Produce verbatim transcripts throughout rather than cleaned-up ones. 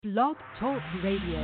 Blog Talk Radio.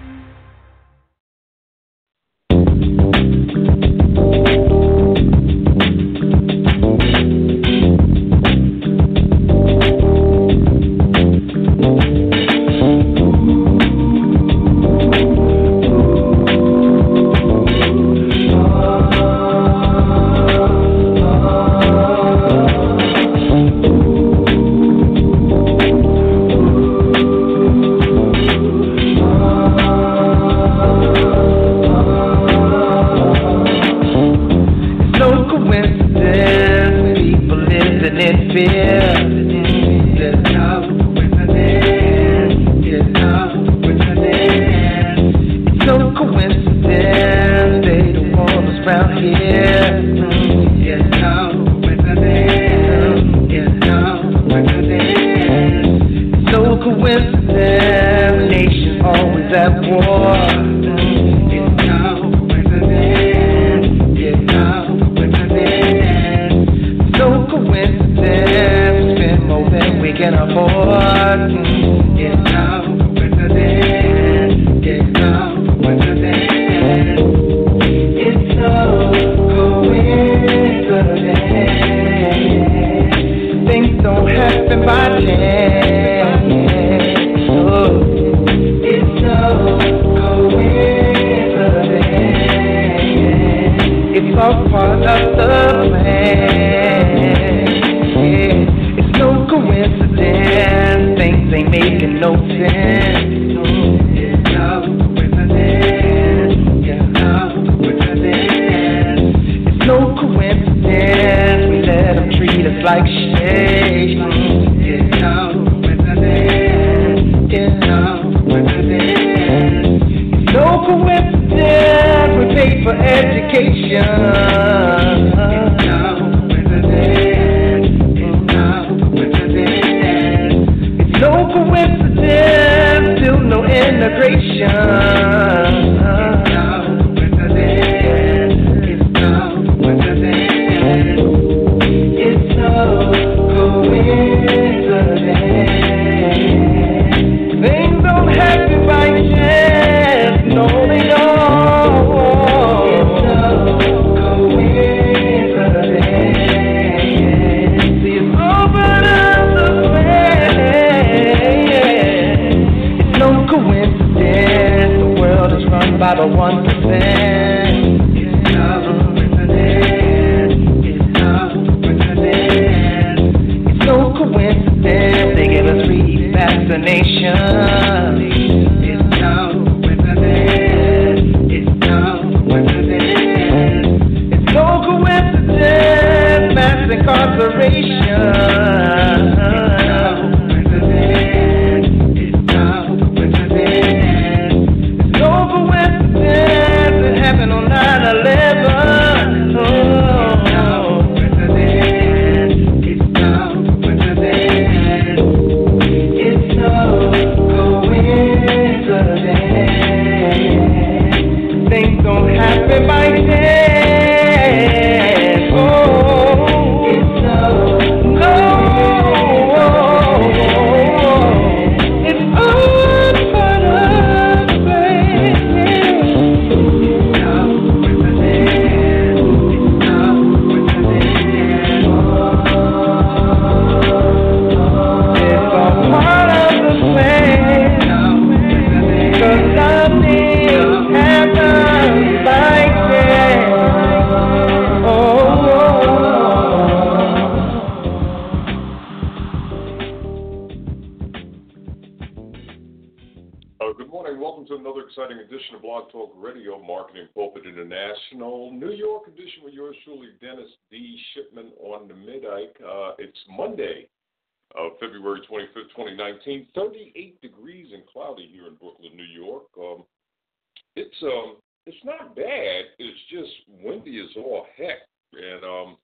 thirty-eight degrees and cloudy here in Brooklyn, New York. Um, it's um, it's not bad. It's just windy as all heck. And um,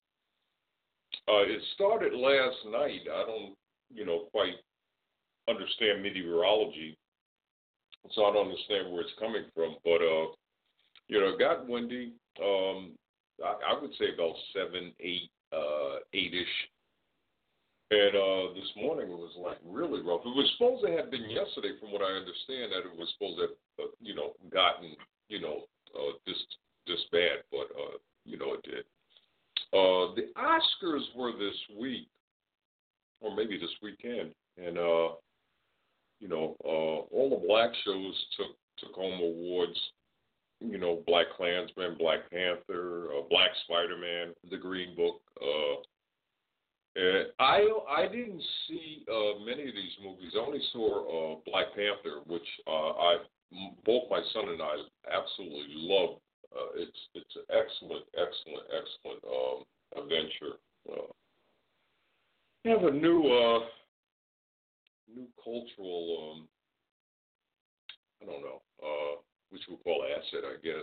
uh, it started last night. I don't, you know, quite understand meteorology, so I don't understand where it's coming from. But uh, you know, it got windy. Um, I, I would say about seven, eight, uh, eight-ish. And uh, this morning it was like really rough. It was supposed to have been yesterday, from what I understand, that it was supposed to have, uh, you know, gotten, you know, uh, this this bad, but uh, you know, it did. Uh, the Oscars were this week, or maybe this weekend, and uh, you know, uh, all the black shows took took home awards. You know, Black Klansman, Black Panther, uh, Black Spider-Man, The Green Book. Uh, and I I didn't see uh, many of these movies. I only saw uh, Black Panther, which uh, I both my son and I absolutely loved. Uh, it's it's an excellent, excellent, excellent um, adventure. Uh, we have a new uh, new cultural um, I don't know. Uh, which we'll call asset, I guess,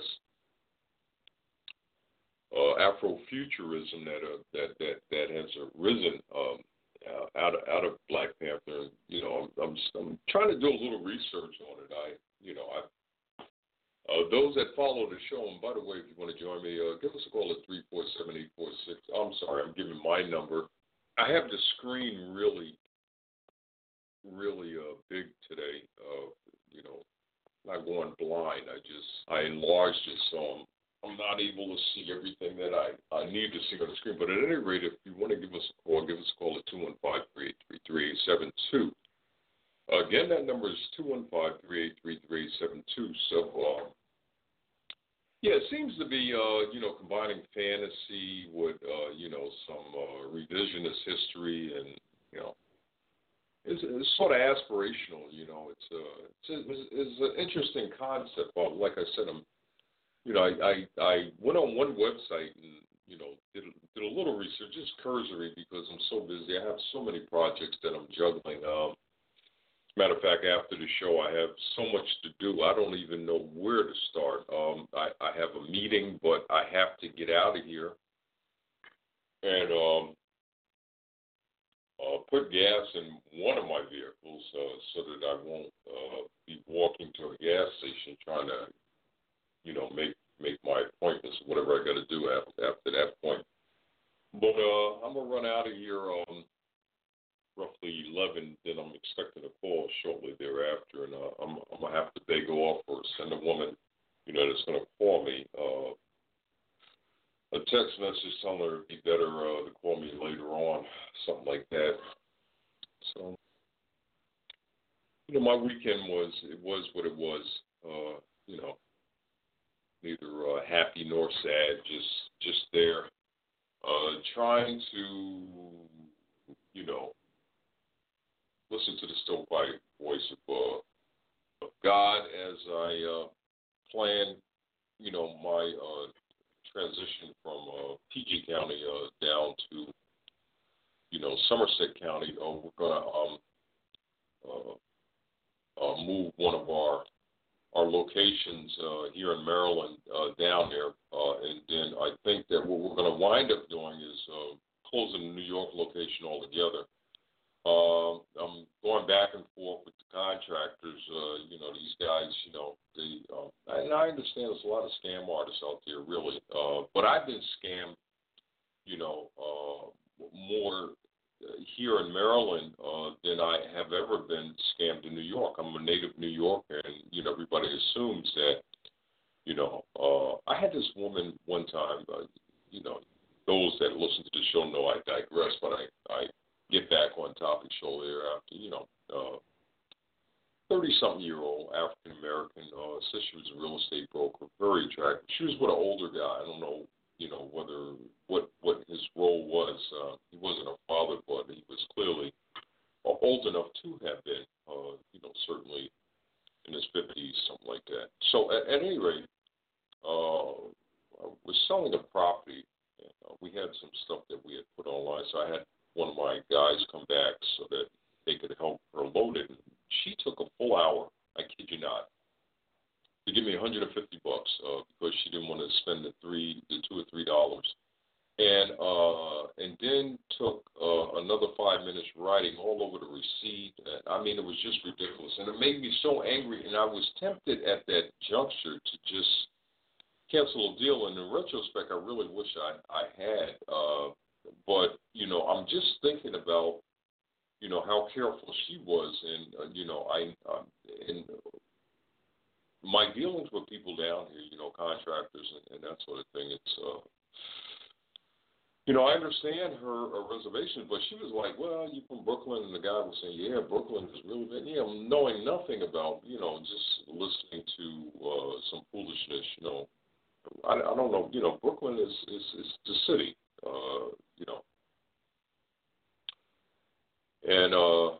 uh, Afrofuturism that uh, that that that has arisen um, uh, out of out of Black Panther. You know, I'm, I'm I'm trying to do a little research on it. I you know I uh, those that follow the show, and by the way, if you want to join me, uh, give us a call at three four seven eight four six. I'm sorry, I'm giving my number. I have the screen really really uh, big today. Uh, you know. Not going blind. I just I enlarged it, so I'm I'm not able to see everything that I, I need to see on the screen. But at any rate, if you want to give us a call, give us a call at two one five, three eight three, three eight seven two. Again, that number is two one five, three eight three, three eight seven two. So, uh, yeah, it seems to be, uh, you know, combining fantasy with, uh, you know, some uh, revisionist history and, you know, It's, it's sort of aspirational, you know. It's uh, it's, it's, it's an interesting concept. Well, like I said, I'm, you know, I, I I went on one website and you know did did a little research, just cursory, because I'm so busy. I have so many projects that I'm juggling. Um, matter of fact, after the show, I have so much to do. I don't even know where to start. Um, I I have a meeting, but I have to get out of here, and um. Uh, put gas in one of my vehicles uh, so that I won't uh, be walking to a gas station trying to, you know, make make my appointments, whatever I got to do after after that point. But uh, I'm gonna run out of here um, roughly eleven. Then I'm expecting a call shortly thereafter, and uh, I'm I'm gonna have to beg off or send a woman, you know, that's gonna call me. Uh, A text message telling her it'd be better uh, to call me later on, something like that. So, you know, my weekend was, it was what it was, uh, you know, neither uh, happy nor sad, just just there, uh, trying to, you know, listen to the still quiet voice of, uh, of God as I uh, plan, you know, my uh, transition from uh, P G County uh, down to, you know, Somerset County. Uh, we're going to um, uh, uh, move one of our our locations uh, here in Maryland uh, down there, uh, and then I think that what we're going to wind up doing is uh, closing the New York location altogether. Uh, I'm going back and forth with the contractors. Uh, you know, these guys, you know, they, uh, and I understand there's a lot of scam artists out there, really. Uh, but I've been scammed, you know, uh, more here in Maryland uh, than I have ever been scammed in New York. I'm a native New Yorker, and, you know, everybody assumes that, you know, uh, I had this woman one time, uh, you know, those that listen to the show know I digress, but I, I get back on topic shortly thereafter. You know, uh, thirty-something-year-old African-American, uh, said she was a real estate broker, very attractive. She was with an older guy. I don't know, you know, whether, what, what his role was. Uh, he wasn't a father, but he was clearly uh, old enough to have been, uh, you know, certainly in his fifties, something like that. So at, at any rate, uh, I was selling a property. And, uh, we had some stuff that we had put online, so I had one of my guys come back so that they could help her load it. She took a full hour, I kid you not, to give me one hundred fifty bucks uh, because she didn't want to spend the three, the two or three dollars, and uh, and then took uh, another five minutes writing all over the receipt. And, I mean, it was just ridiculous, and it made me so angry. And I was tempted at that juncture to just cancel a deal. And in retrospect, I really wish I I had. Uh, But, you know, I'm just thinking about you know, how careful she was. And, uh, you know, I, uh, in my dealings with people down here, you know, contractors and, and that sort of thing, it's, uh, you know, I understand her, her reservation, but she was like, well, you're from Brooklyn, and the guy was saying, yeah, Brooklyn is really bad. Yeah, knowing nothing about, you know, just listening to uh, some foolishness, you know. I, I don't know, you know, Brooklyn is, is, is the city, uh, you know. And, uh,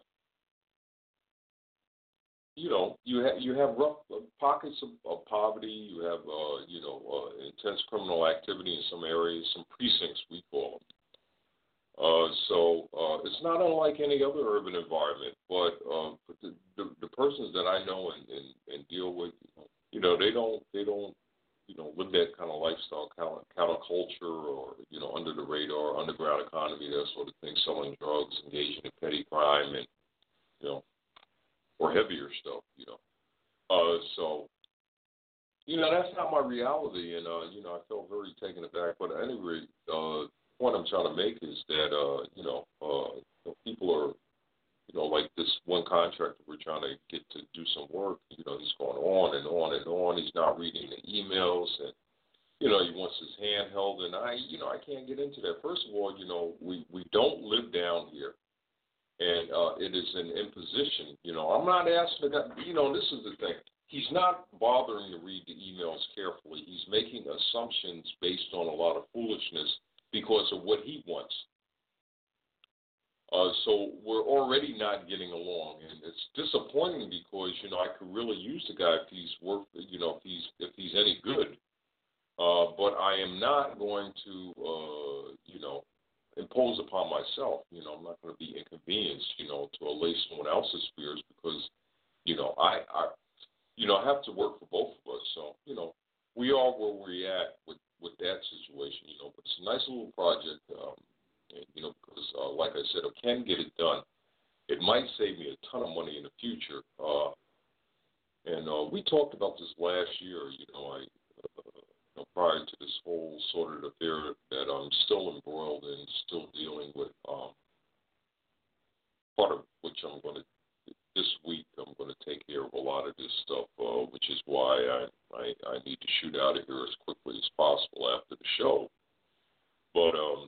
you know, you have you have rough pockets of, of poverty. You have, uh, you know, uh, intense criminal activity in some areas, some precincts we call them. Uh, so uh, it's not unlike any other urban environment. But, uh, but the, the the persons that I know and, and, and deal with, you know, they don't they don't you know live that kind of lifestyle, counter counterculture, or you know, under the radar, underground economy, that sort of thing, selling drugs, engaging in petty crime, and you know. Or heavier stuff, you know. Uh, so, you know, that's not my reality, and, uh, you know, I felt very taken aback. But at any rate, uh, what I'm trying to make is that, uh, you know, uh, people are, you know, like this one contractor we're trying to get to do some work, you know, he's going on and on and on. He's not reading the emails, and, you know, he wants his hand held, and I, you know, I can't get into that. First of all, you know, we, we don't live down here. And uh, it is an imposition. You know, I'm not asking the guy, you know, this is the thing. He's not bothering to read the emails carefully. He's making assumptions based on a lot of foolishness because of what he wants. Uh, so we're already not getting along, and it's disappointing because, you know, I could really use the guy if he's worth, you know, if he's if he's any good. Uh, but I am not going to, uh, you know, impose upon myself. You know, I'm not going to be inconvenienced, you know, to allay someone else's fears because, you know, I, I, you know, I have to work for both of us. So, you know, we are where we're at with, with that situation, you know, but it's a nice little project, um, and, you know, because, uh, like I said, I can get it done. It might save me a ton of money in the future. Uh, and uh, we talked about this last year, you know, I, You know, prior to this whole sort of affair that I'm still embroiled in, still dealing with, um, part of which I'm going to, this week, I'm going to take care of a lot of this stuff, uh, which is why I, I, I need to shoot out of here as quickly as possible after the show. But, um,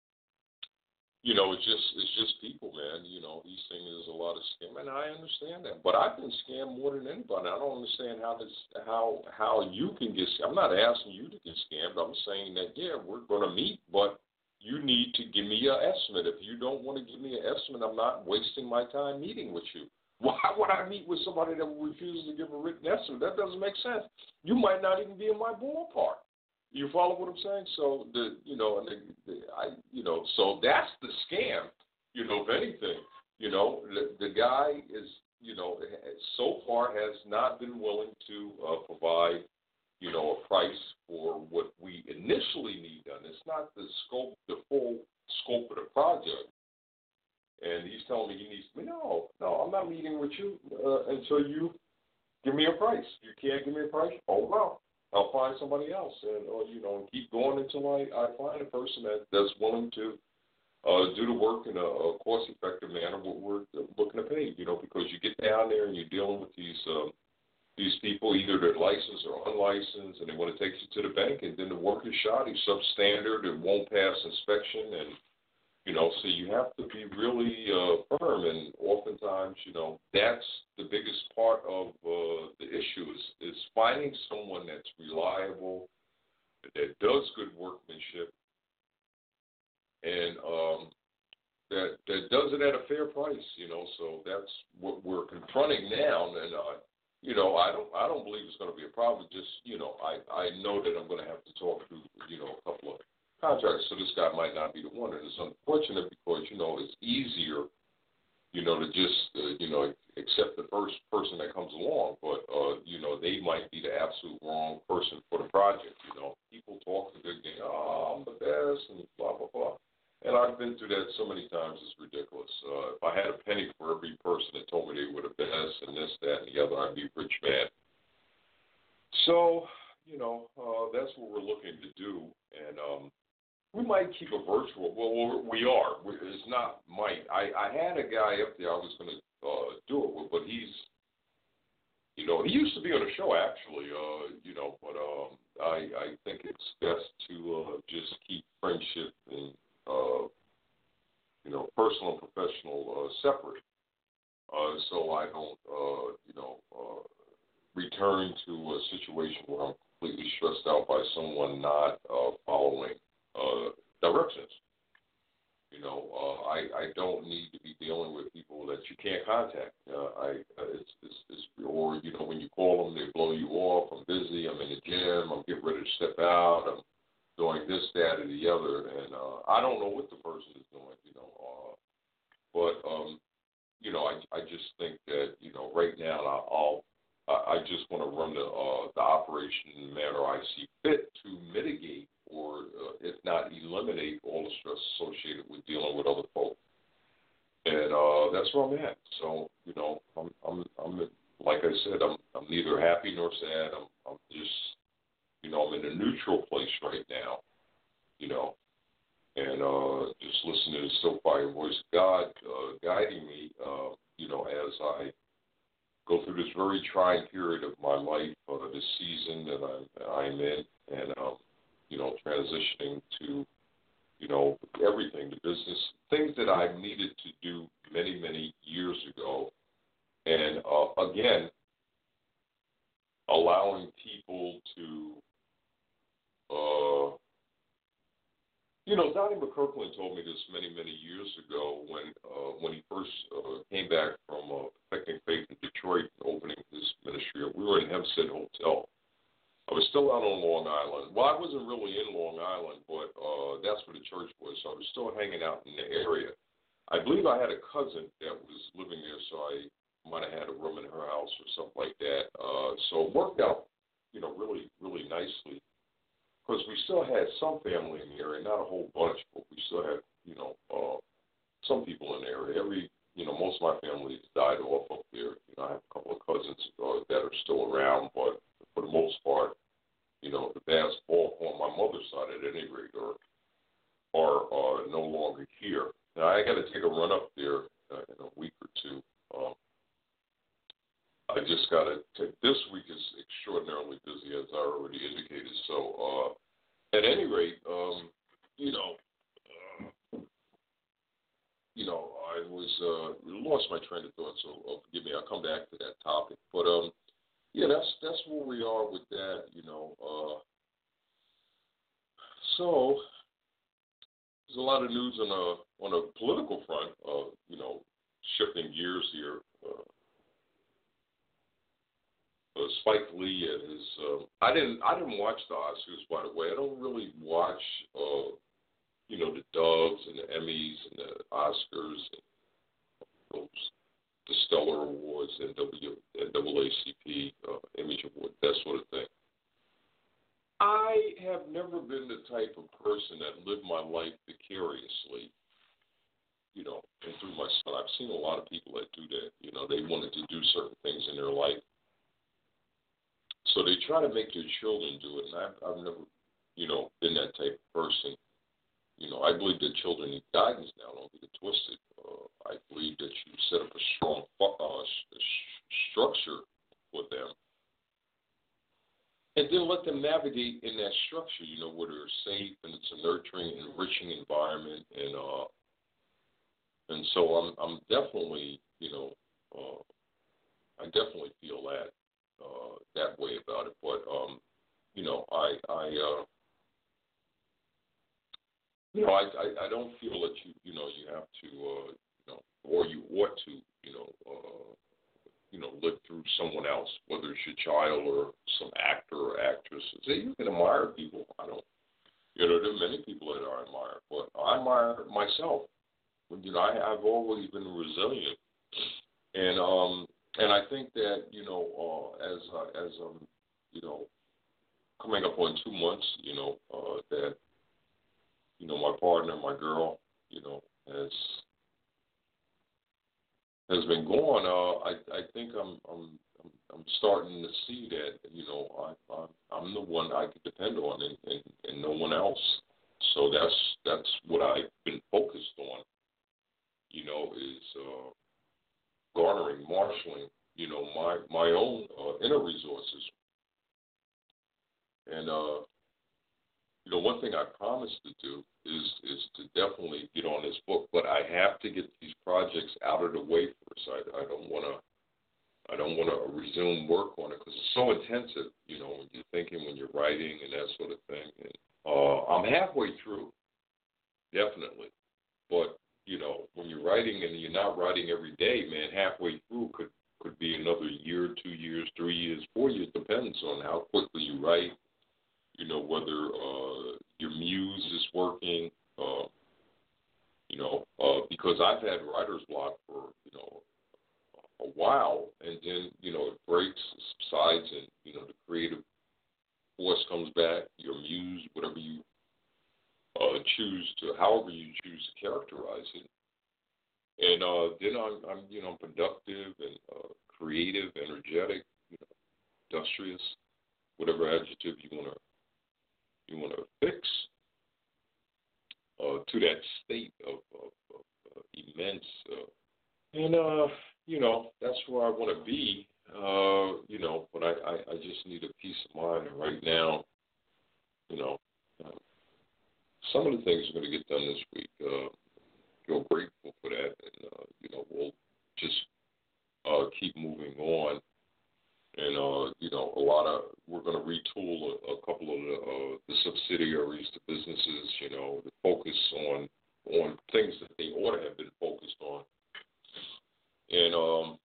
you know, it's just it's just people, man. You know, these things, there's a lot of scam, and I understand that. But I've been scammed more than anybody. I don't understand how this how how you can get. I'm not asking you to get scammed. I'm saying that yeah, we're going to meet, but you need to give me an estimate. If you don't want to give me an estimate, I'm not wasting my time meeting with you. Why would I meet with somebody that refuses to give a written estimate? That doesn't make sense. You might not even be in my ballpark. You follow what I'm saying? So the you know and the, the, I you know so that's the scam. You know, if anything, you know the, the guy is you know so far has not been willing to uh, provide you know a price for what we initially need done. It's not the scope, the full scope of the project. And he's telling me he needs me. No, no, I'm not meeting with you uh, until you give me a price. You can't give me a price? Oh no. I'll find somebody else, and or you know, and keep going until I, I find a person that, that's willing to uh, do the work in a, a cost-effective manner. What we're looking to pay, you know, because you get down there and you're dealing with these um, these people, either they're licensed or unlicensed, and they want to take you to the bank, and then the work is shoddy, substandard, it won't pass inspection, and you know, so you have to be really uh, firm, and oftentimes, you know, that's the biggest part of uh, the issue is, is finding someone that's reliable, that does good workmanship, and um, that that does it at a fair price, you know. So that's what we're confronting now, and uh, you know, I don't I don't believe it's going to be a problem. Just you know, I I know that I'm going to have to talk to you know a couple of contracts, so this guy might not be the one. And it's unfortunate because, you know, it's easier, you know, to just, uh, you know, accept the first person that comes along. But, uh, you know, they might be the absolute wrong person for the project. You know, people talk a good game, oh, I'm the best, and blah, blah, blah. And I've been through that so many times, it's ridiculous. Uh, if I had a penny for every person that told me they were the best and this, that, and the other, I'd be a rich man. So, you know, uh, that's what we're looking to do. And, um, we might keep a virtual. Well, we are. We, it's not might. I, I had a guy up there I was going to uh, do it with, but he's, you know, he used to be on the show actually. Uh, you know, but um, I I think it's best to uh, just keep friendship and uh, you know, personal and professional uh, separate. Uh, so I don't, uh, you know, uh, return to a situation where I'm completely stressed out by someone not uh, following uh, directions. You know, uh, I I don't need to be dealing with people that you can't contact. Uh, I uh, it's, it's it's or you know when you call them they blow you off. I'm busy. I'm in the gym. I'm getting ready to step out. I'm doing this, that, or the other, and uh, I don't know what the person is doing. You know, uh, but um, you know, I I just think that you know right now I'll. I just want to run the uh, the operation in the manner I see fit to mitigate or, uh, if not eliminate, all the stress associated with dealing with other folks. And uh, that's where I'm at. So, you know, I'm, I'm, I'm like I said, I'm, I'm neither happy nor sad. I'm, I'm just, you know, I'm in a neutral place right now, you know, and uh, just listening to the still quiet voice of God uh, guiding me, uh, you know, as I go through this very trying period of my life, uh, this season that I'm, I'm in, and, um, you know, transitioning to, you know, everything, the business, things that I needed to do many, many years ago. And, uh, again, allowing people to, uh, you know, Donnie McKirkland told me this many, many years ago when uh, when he first uh, came back from uh, Perfecting Faith in Detroit and opening his ministry. We were in Hempstead Hotel. I was still out on Long Island. Well, I wasn't really in Long Island, but uh, that's where the church was, so I was still hanging out in the area. I believe I had a cousin that was living there, so I might have had a room in her house or something like that. Uh, so it worked out, you know, really, really nicely. Because we still had some family in the area, not a whole bunch, but we still had, you know, uh, some people in the area. Every, you know, most of my family has died off up there. You know, I have a couple of cousins uh, that are still around, but for the most part, you know, the vast bulk on my mother's side, at any rate, are are uh, no longer here. Now I got to take a run up there uh, in a week or two. Um, I just got to take, this week is extraordinarily busy, as I already indicated. So, uh, at any rate, um, you know, uh, you know, I was, uh, lost my train of thought, so uh, forgive me, I'll come back to that topic. But, um, yeah, that's, that's where we are with that, you know. Uh, so, there's a lot of news on a, on a political front, uh, you know, shifting gears here. Uh, Uh, Spike Lee and his. Uh, I didn't. I didn't watch the Oscars, by the way. I don't really watch, uh, you know, the Doves and the Emmys and the Oscars, and those, the Stellar Awards, and W and N double A C P, uh, Image Award, that sort of thing. I have never been the type of person that lived my life vicariously, you know, and through my son. I've seen a lot of people that do that. You know, they wanted to do certain things in their life. So they try to make their children do it, and I've, I've never, you know, been that type of person. You know, I believe that children need guidance now. Don't get it twisted. Uh, I believe that you set up a strong uh, structure for them, and then let them navigate in that structure. You know, where they're safe and it's a nurturing, enriching environment, and uh, and so I'm, I'm definitely, you know, uh, I definitely feel that. Uh, that way about it, but um, you know, I, I, uh, you know, I, I, I don't feel that you, you know, you have to, uh, you know, or you ought to, you know, uh, you know, live through someone else, whether it's your child or some actor or actress. See, you can admire people. I don't, you know, there are many people that I admire, but I admire myself. You know, I, I've always been resilient, and um. And I think that, you know, uh, as uh, as um, you know, coming up on two months, you know, uh, that, you know, my partner, my girl, you know, has has been gone. Uh, I I think I'm I'm I'm I'm starting to see that, you know, I I'm, I'm the one I can depend on, and, and, and no one else. So that's that's what I've been focused on. You know, is uh, garnering, marshaling, you know, my my own uh, inner resources. And uh, you know, one thing I promised to do is is to definitely get on this book, but I have to get these projects out of the way first. I, I don't want to. I don't want to resume work on it because it's so intensive, you know, when you're thinking, when you're writing and that sort of thing. And, uh, I'm halfway through, definitely. But, you know, when you're writing and you're not writing every day, man, halfway through could, could be another year, two years, three years, four years. Depends on how quickly you write, you know, whether uh, your muse is working, uh, you know, uh, because I've had writer's block for, you know, a while, and then, you know, it breaks, subsides, and, you know, the creative force comes back, your muse, whatever you uh, choose to, however you choose to characterize it. And uh, then I'm, I'm, you know, productive and uh, creative, energetic, you know, industrious, whatever adjective you want to you want to fix uh, to that state of, of, of uh, immense uh, and uh you know, that's where I want to be, uh, you know, but I, I, I just need a peace of mind. And right now, you know, uh, some of the things are going to get done this week. Uh, feel grateful for that. And, uh, you know, we'll just uh, keep moving on. And, uh, you know, a lot of, we're going to retool a, a couple of the, uh, the subsidiaries, the businesses, you know, to focus on, on things that they ought to have been focused on. And, um,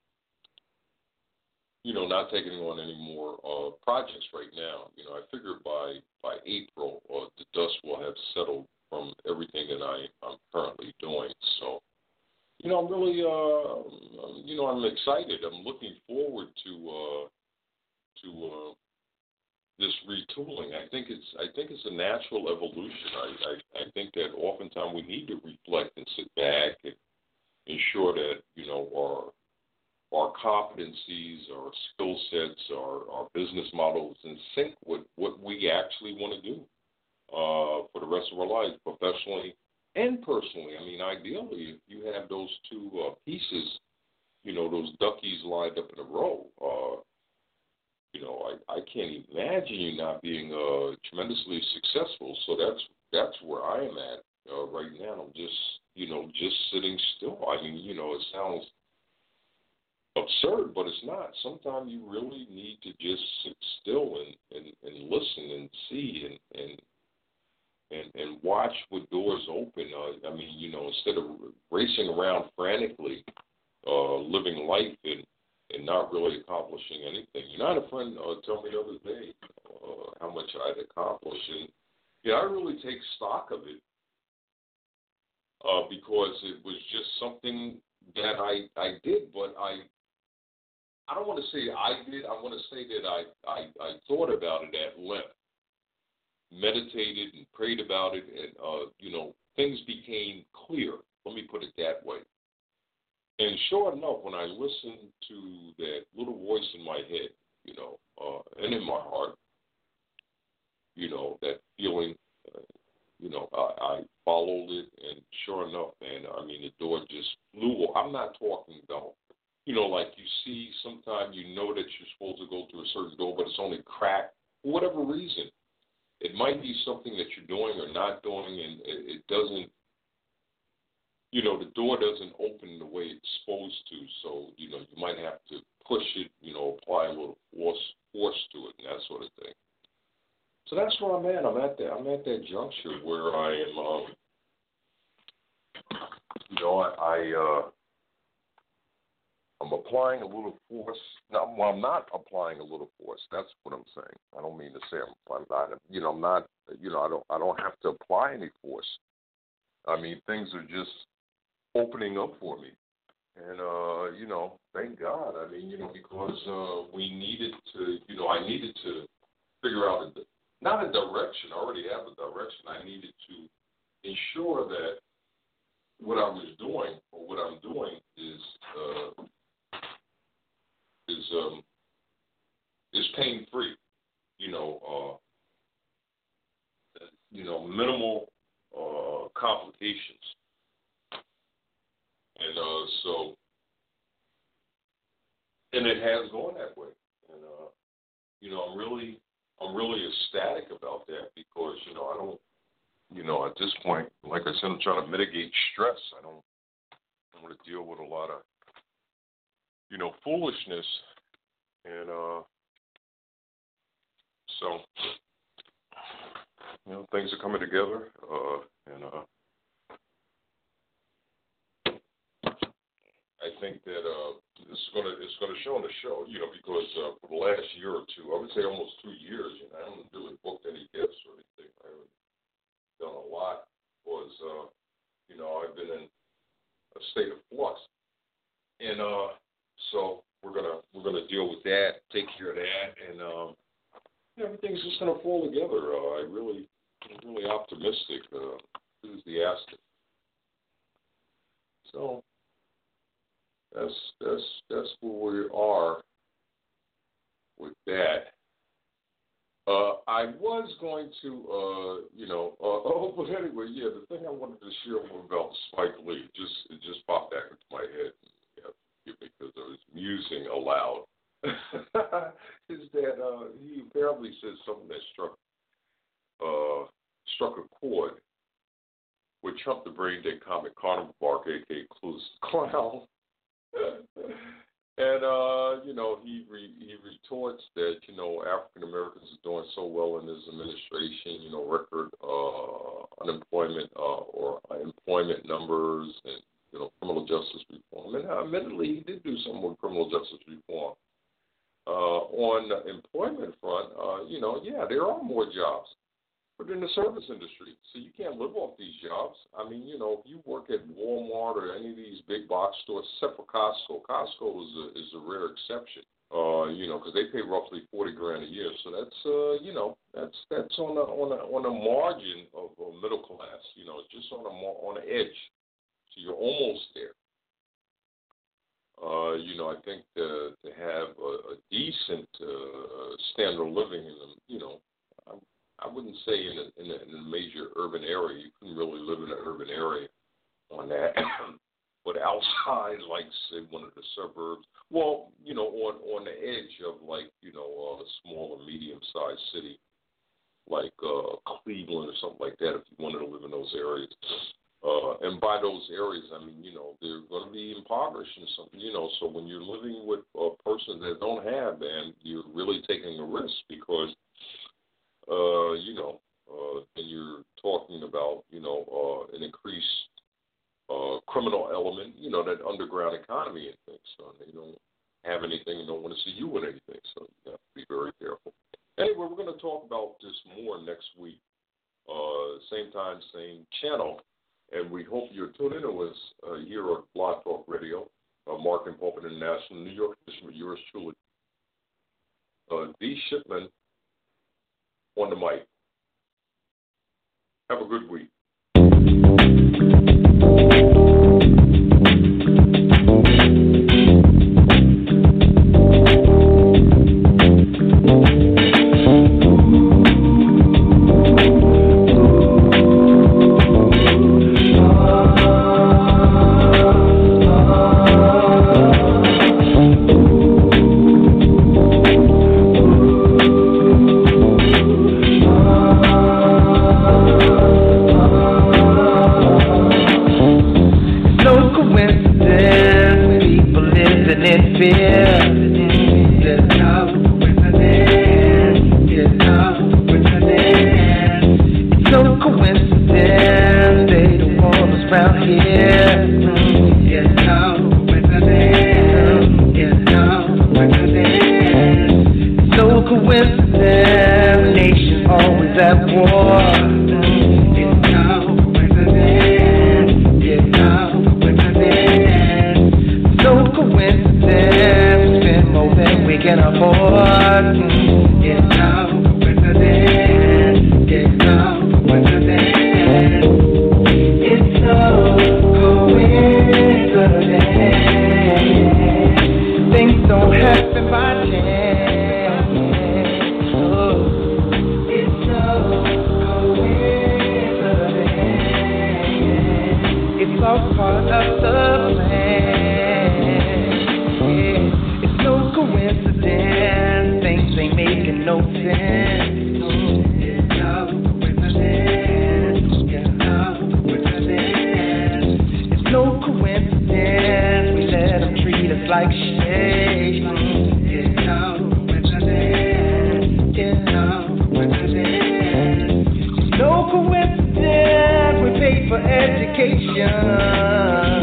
you know, not taking on any more uh, projects right now. You know, I figure by by April, uh, the dust will have settled from everything that I, I'm currently doing. So, you know, I'm really, uh, you know, I'm excited. I'm looking forward to uh, to uh, this retooling. I think it's I think it's a natural evolution. I, I, I think that oftentimes we need to reflect and sit back and ensure that, you know, our our competencies, our skill sets, our, our business models in sync with what we actually want to do uh, for the rest of our life, professionally and personally. I mean, ideally, if you have those two uh, pieces, you know, those duckies lined up in a row, uh, you know, I, I can't imagine you not being uh, tremendously successful. So that's that's where I am at uh, right now. I'm just, you know, just sitting still. I mean, you know, it sounds absurd, but it's not. Sometimes you really need to just sit still and, and, and listen and see and, and and and watch what doors open. Uh, I mean, you know, instead of racing around frantically, uh, living life and, and not really accomplishing anything. You know, I had a friend uh, tell me the other day uh, how much I'd accomplished, and yeah, I really take stock of it uh, because it was just something that I I did, but I. I don't want to say I did. I want to say that I, I, I thought about it at length, meditated and prayed about it, and, uh, you know, things became clear. Let me put it that way. And sure enough, when I listened to that little voice in my head, you know, uh, and in my heart, you know, that feeling, uh, you know, I, I followed it, and sure enough, man, I mean, the door just flew. I'm not talking about, you know, like you see, sometimes you know that you're supposed to go through a certain door, but it's only cracked for whatever reason. It might be something that you're doing or not doing, and it, it doesn't, you know, the door doesn't open the way it's supposed to. So, you know, you might have to push it, you know, apply a little force, force to it, and that sort of thing. So that's where I'm at. I'm at that. I'm at that juncture where I am. Um, you know, I. I uh, I'm applying a little force. No, well, I'm not applying a little force. That's what I'm saying. I don't mean to say I'm, I'm not. You know, I'm not. You know, I don't. I don't have to apply any force. I mean, things are just opening up for me, and uh, you know, thank God. I mean, you know, because uh, we needed to. You know, I needed to figure out a, not a direction. I already have a direction. I needed to ensure that what I was doing or what I'm doing is. Uh, is um is pain free, you know. Uh, you know, minimal uh, complications. And uh, so, and it has gone that way. And, uh, you know, I'm really, I'm really ecstatic about that because, you know, I don't, you know, at this point, like I said, I'm trying to mitigate stress. I don't, I don't want to deal with a lot of, you know, foolishness. And uh, so, you know, things are coming together. Uh, and uh, I think that uh, it's gonna it's gonna show in the show, you know, because uh, for the last year or two, I would say almost two years, you know, I haven't really booked any guests or anything. I haven't done a lot. Was uh, you know, I've been in a state of flux, and uh, so we're gonna we're gonna deal with that, take care of that, and um, you know, everything's just gonna fall together. Uh, I really, I'm really optimistic, uh, enthusiastic. So. That's that's that's where we are with that. Uh, I was going to, uh, you know, uh, oh, but anyway, yeah. The thing I wanted to share about Spike Lee just it just popped back into my head, yeah, because I was musing aloud. Is that uh, he apparently said something that struck uh, struck a chord with Trump the Brain Dead comic Carnival Bark, aka Clueless Clown. And, uh, you know, he re- he retorts that, you know, African Americans are doing so well in his administration, you know, record uh, unemployment uh, or employment numbers and, you know, criminal justice reform. And admittedly, he did do some with criminal justice reform. Uh, on the employment front, uh, you know, yeah, there are more jobs. But in the service industry, so you can't live off these jobs. I mean, you know, if you work at Walmart or any of these big box stores, except for Costco, Costco is a, is a rare exception, uh, you know, because they pay roughly forty grand a year. So that's, uh, you know, that's that's on a on a on a margin of a middle class, you know, just on a on the edge. So you're almost there. Uh, you know, I think to, to have a, a decent uh, standard of living in them, you know. I'm, I wouldn't say in a, in, a, in a major urban area. You couldn't really live in an urban area on that. But outside, like, say, one of the suburbs, well, you know, on, on the edge of, like, you know, a small or medium-sized city, like uh, Cleveland or something like that, if you wanted to live in those areas. Uh, and by those areas, I mean, you know, they're going to be impoverished and something, you know. So when you're living with a person that don't have, then you're really taking a risk because, Uh, you know, uh, and you're talking about, you know, uh, an increased uh, criminal element, you know, that underground economy and things. So they don't have anything and don't want to see you with anything. So you have to be very careful. Anyway, we're going to talk about this more next week. Uh, same time, same channel. And we hope you're tuning in to us uh, here on Blog Talk Radio, uh, Mark and Pulpit International, New York edition with yours truly, uh, D. Shipman, on the mic. Have a good week. It's so coincidence. no sense. It's no coincidence. Yeah, no coincidence. It's no coincidence. We let them treat us like shit. It's no coincidence. It's no coincidence. It's no coincidence. We pay for education.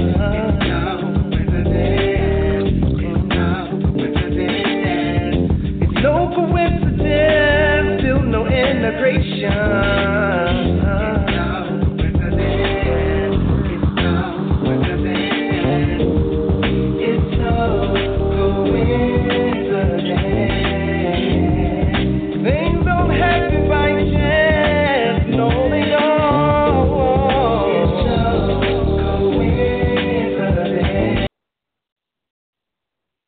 No coincidence, still no integration.